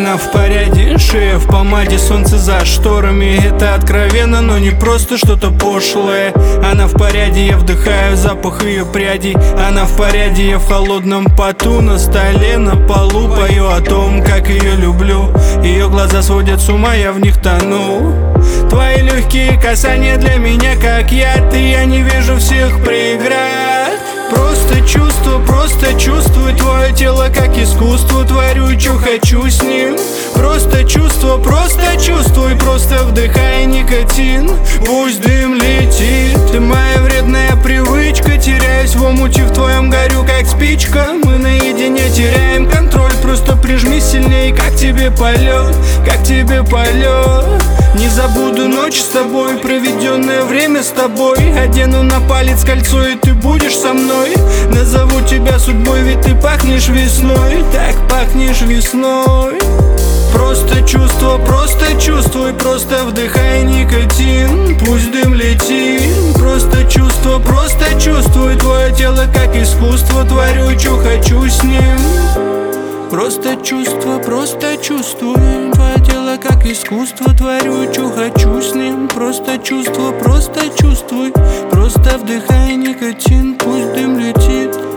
Она в паряде, шея в помаде, солнце за шторами. Это откровенно, но не просто что-то пошлое. Она в паряде, я вдыхаю запах ее прядей. Она в паряде, я в холодном поту. На столе, на полу пою о том, как ее люблю. Ее глаза сводят с ума, я в них тону. Твои легкие касания для меня как яд, и я не вижу всех преград. Просто чувствую твое тело как искусство. Творю, что хочу с ним. Просто чувствуй, просто вдыхай никотин. Пусть дым летит. Ты моя вредная привычка. Теряюсь в омуте, в твоем горю как спичка. Мы наедине теряем контроль. Просто прижми сильней, как тебе полет, как тебе полет. Не забуду ночь с тобой, проведенное время с тобой. Одену на палец кольцо, и ты будешь со мной. Назову тебя судьбой, ведь ты пахнешь весной. Так пахнешь весной. Просто чувствуй, просто вдыхай никотин. Пусть дым летит. Просто чувствуй твое тело как искусство. Творю, что хочу с ним. Просто чувствуй твое тело как искусство. Творю, что хочу с ним. Просто чувствуй, просто вдыхай никотин. Пусть дым летит.